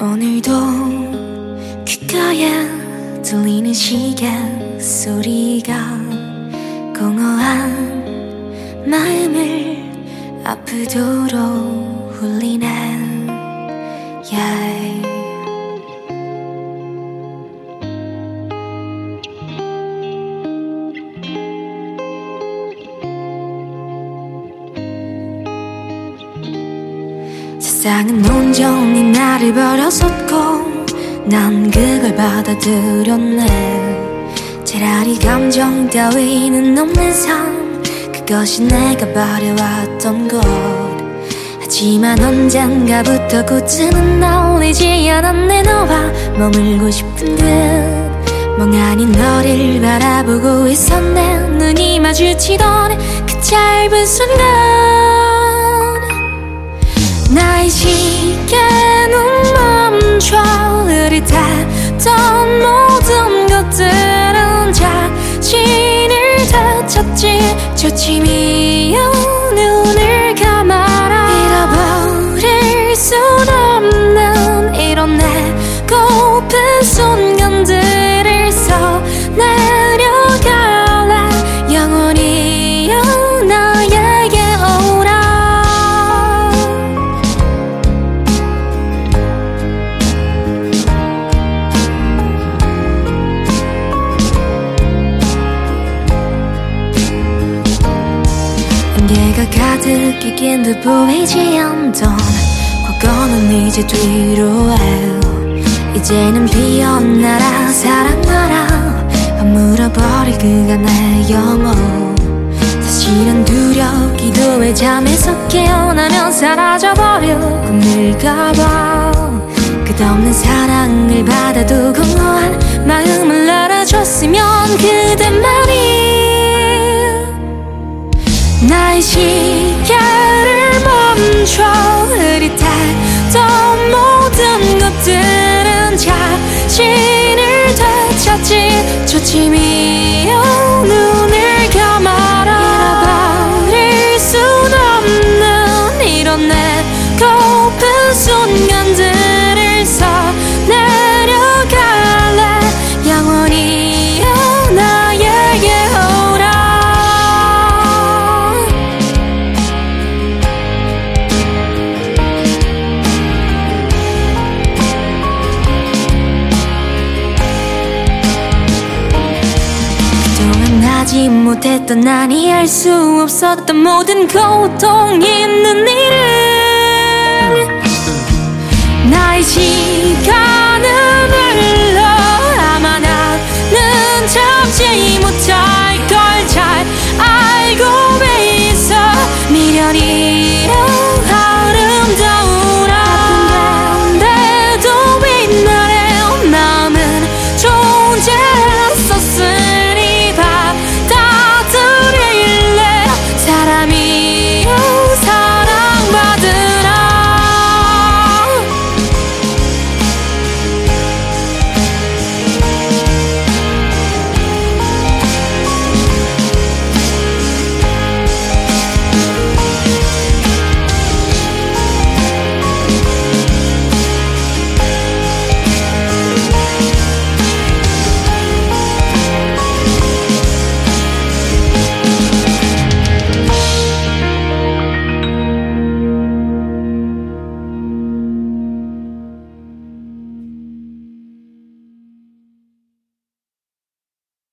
오늘도 귓가에 들리는 시계 소리가 공허한 마음을 아프도록 울리네. yeah. 세상은 온전히 나를 버려섰고 난 그걸 받아들였네. 차라리 감정 따위는 없는 삶, 그것이 내가 바래왔던 것. 하지만 언젠가부터 굳은 나오지 않았네. 너와 머물고 싶은 듯 멍하니 너를 바라보고 있었네. 눈이 마주치던 그 짧은 순간 나의 시계는 멈춰. 흐릿했던 모든 것들은 자신을 되찾지. 초침이여 눈을 감아라. 잃어버릴 순 없는 이런 내 고픈 순간들을 써내려갈래. 영원히여 나에게 오라. 안개가 가득히 듯 보이지 않던 과거는 이제 뒤로 해. 이제는 비어나라 사랑하라. 허물어버릴 그가 내 영혼. 사실은 두렵기도 해. 잠에서 깨어나면 사라져버려 꿈일까봐. 끝없는 사랑을 받아도 공허한 마음을 알아줬으면 그대만이. 나의 시계를 멈춰. 흐릿했던 모든 것들은 자신을 되찾지. 초침이여 눈을 감아라. 잃어버릴 순 없는 이런 내 고픈 순간들을 써내려갈래. 영원히여 나에게 오라. 하지 못했던 아니 알 수 없었던 모든 고통 있는 일은 나의 시간